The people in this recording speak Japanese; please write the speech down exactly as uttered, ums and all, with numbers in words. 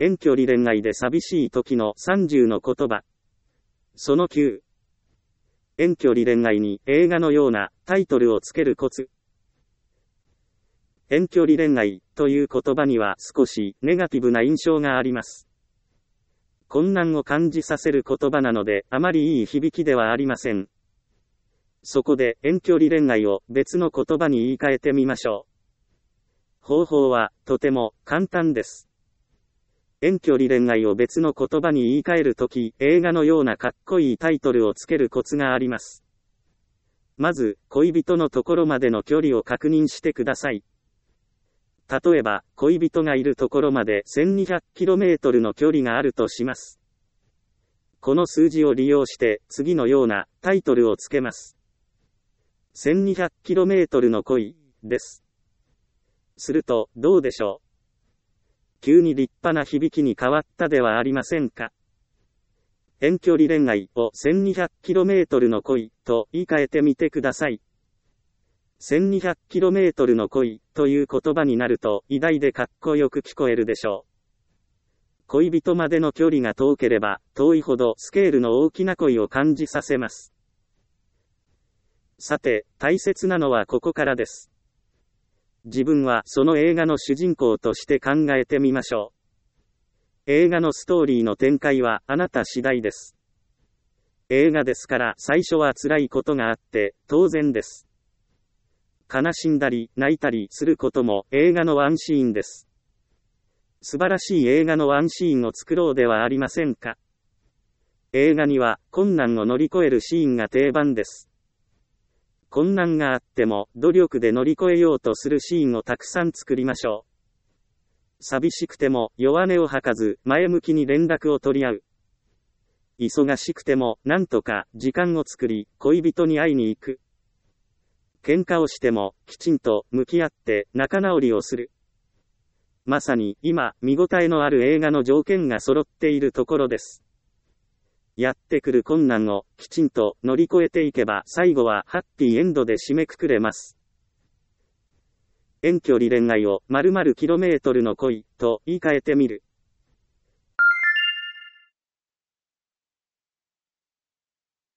遠距離恋愛で寂しい時のさんじゅうの言葉。そのきゅう。遠距離恋愛に映画のようなタイトルをつけるコツ。遠距離恋愛という言葉には少しネガティブな印象があります。困難を感じさせる言葉なのであまりいい響きではありません。そこで遠距離恋愛を別の言葉に言い換えてみましょう。方法はとても簡単です。遠距離恋愛を別の言葉に言い換えるとき、映画のようなかっこいいタイトルをつけるコツがあります。まず、恋人のところまでの距離を確認してください。例えば、恋人がいるところまで せんにひゃくキロメートル の距離があるとします。この数字を利用して次のようなタイトルをつけます。せんにひゃくキロメートル の恋です。すると、どうでしょう。急に立派な響きに変わったではありませんか。遠距離恋愛を せんにひゃくキロメートル の恋と言い換えてみてください。せんにひゃくキロメートル の恋という言葉になると偉大でかっこよく聞こえるでしょう。恋人までの距離が遠ければ遠いほどスケールの大きな恋を感じさせます。さて、大切なのはここからです。自分はその映画の主人公として考えてみましょう。映画のストーリーの展開はあなた次第です。映画ですから最初は辛いことがあって当然です。悲しんだり泣いたりすることも映画のワンシーンです。素晴らしい映画のワンシーンを作ろうではありませんか。映画には困難を乗り越えるシーンが定番です。困難があっても努力で乗り越えようとするシーンをたくさん作りましょう。寂しくても弱音を吐かず前向きに連絡を取り合う。忙しくてもなんとか時間を作り恋人に会いに行く。喧嘩をしてもきちんと向き合って仲直りをする。まさに今見応えのある映画の条件が揃っているところです。やってくる困難をきちんと乗り越えていけば最後はハッピーエンドで締めくくれます。遠距離恋愛を〇〇キロメートルの恋と言い換えてみる。